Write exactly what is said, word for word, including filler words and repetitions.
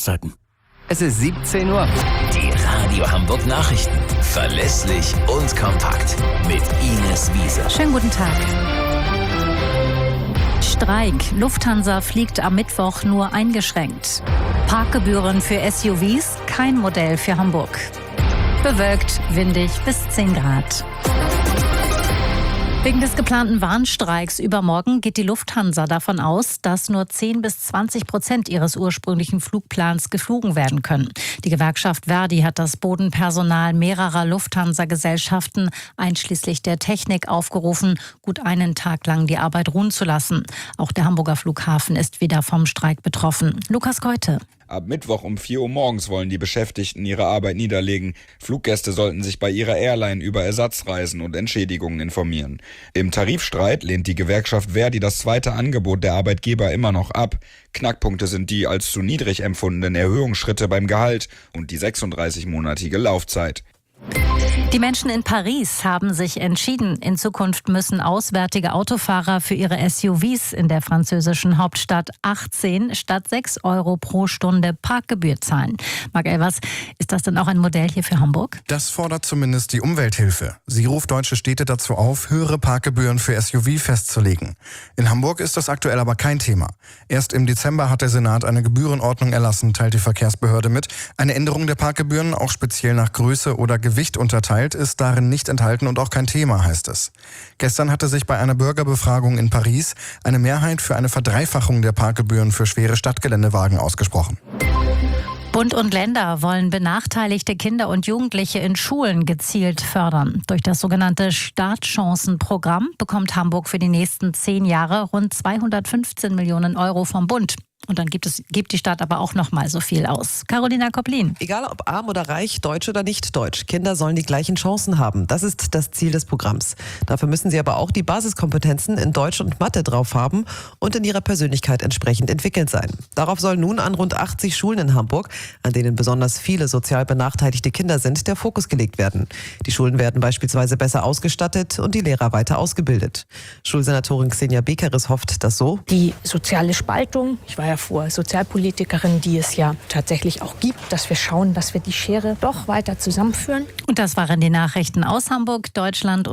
Verkehrszeiten. Es ist siebzehn Uhr. Die Radio Hamburg Nachrichten. Verlässlich und kompakt. Mit Ines Wiese. Schönen guten Tag. Streik. Lufthansa fliegt am Mittwoch nur eingeschränkt. Parkgebühren für S U Vs, kein Modell für Hamburg. Bewölkt, windig bis zehn Grad. Wegen des geplanten Warnstreiks übermorgen geht die Lufthansa davon aus, dass nur zehn bis zwanzig Prozent ihres ursprünglichen Flugplans geflogen werden können. Die Gewerkschaft Verdi hat das Bodenpersonal mehrerer Lufthansa-Gesellschaften einschließlich der Technik aufgerufen, gut einen Tag lang die Arbeit ruhen zu lassen. Auch der Hamburger Flughafen ist wieder vom Streik betroffen. Lukas Keute. Ab Mittwoch um vier Uhr morgens wollen die Beschäftigten ihre Arbeit niederlegen. Fluggäste sollten sich bei ihrer Airline über Ersatzreisen und Entschädigungen informieren. Im Tarifstreit lehnt die Gewerkschaft Verdi das zweite Angebot der Arbeitgeber immer noch ab. Knackpunkte sind die als zu niedrig empfundenen Erhöhungsschritte beim Gehalt und die sechsunddreißig-monatige Laufzeit. Die Menschen in Paris haben sich entschieden, in Zukunft müssen auswärtige Autofahrer für ihre S U Vs in der französischen Hauptstadt achtzehn statt sechs Euro pro Stunde Parkgebühr zahlen. Marc Elvers, ist das denn auch ein Modell hier für Hamburg? Das fordert zumindest die Umwelthilfe. Sie ruft deutsche Städte dazu auf, höhere Parkgebühren für S U V festzulegen. In Hamburg ist das aktuell aber kein Thema. Erst im Dezember hat der Senat eine Gebührenordnung erlassen, teilt die Verkehrsbehörde mit. Eine Änderung der Parkgebühren, auch speziell nach Größe oder Gewicht unterteilt, ist darin nicht enthalten und auch kein Thema, heißt es. Gestern hatte sich bei einer Bürgerbefragung in Paris eine Mehrheit für eine Verdreifachung der Parkgebühren für schwere Stadtgeländewagen ausgesprochen. Bund und Länder wollen benachteiligte Kinder und Jugendliche in Schulen gezielt fördern. Durch das sogenannte Startchancenprogramm bekommt Hamburg für die nächsten zehn Jahre rund zweihundertfünfzehn Millionen Euro vom Bund. Und dann gibt es, gibt die Stadt aber auch noch mal so viel aus. Carolina Koplin. Egal ob arm oder reich, deutsch oder nicht deutsch, Kinder sollen die gleichen Chancen haben. Das ist das Ziel des Programms. Dafür müssen sie aber auch die Basiskompetenzen in Deutsch und Mathe drauf haben und in ihrer Persönlichkeit entsprechend entwickelt sein. Darauf soll nun an rund achtzig Schulen in Hamburg, an denen besonders viele sozial benachteiligte Kinder sind, der Fokus gelegt werden. Die Schulen werden beispielsweise besser ausgestattet und die Lehrer weiter ausgebildet. Schulsenatorin Xenia Bekeres hofft, dass so die soziale Spaltung, ich war ja vor Sozialpolitikerin, die es ja tatsächlich auch gibt, dass wir schauen, dass wir die Schere doch weiter zusammenführen. Und das waren die Nachrichten aus Hamburg, Deutschland und